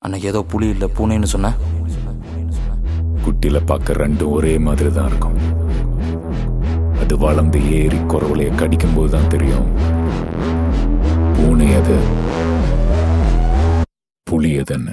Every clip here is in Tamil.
அன்னைக்கு ஏதோ புலி இல்லை பூனைன்னு சொன்ன. குட்டியில பார்க்க ரெண்டும் ஒரே மாதிரி தான் இருக்கும். அது வளர்ந்து ஏறி குறவலைய கடிக்கும் போது தான் தெரியும் பூனை அது புலி அதுன்னு.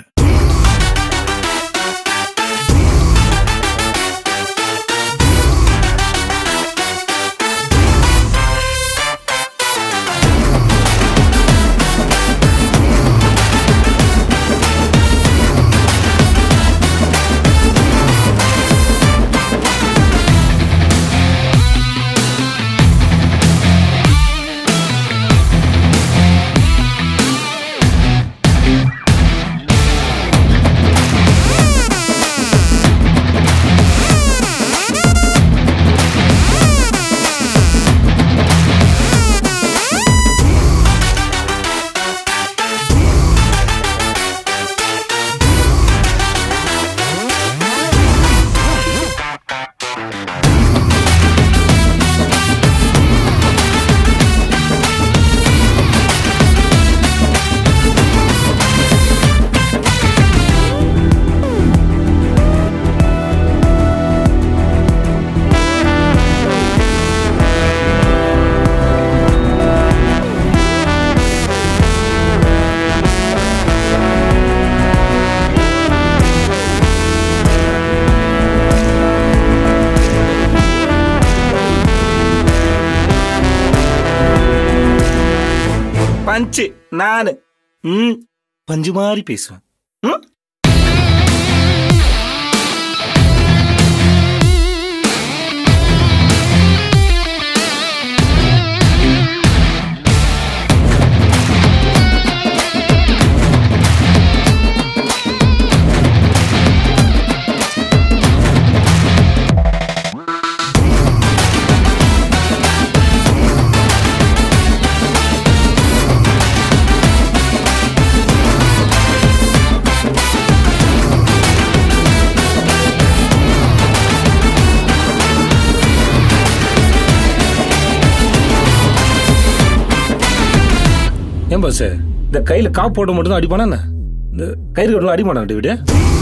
பஞ்சு நானு பஞ்சு மாதிரி பேசுவேன். ஏன் பாஸ் இந்த கையில காப்பு போட மட்டும் தான் அடிப்பானா? இந்த கயிறு கட்டலாம் அடிப்பானா? விடு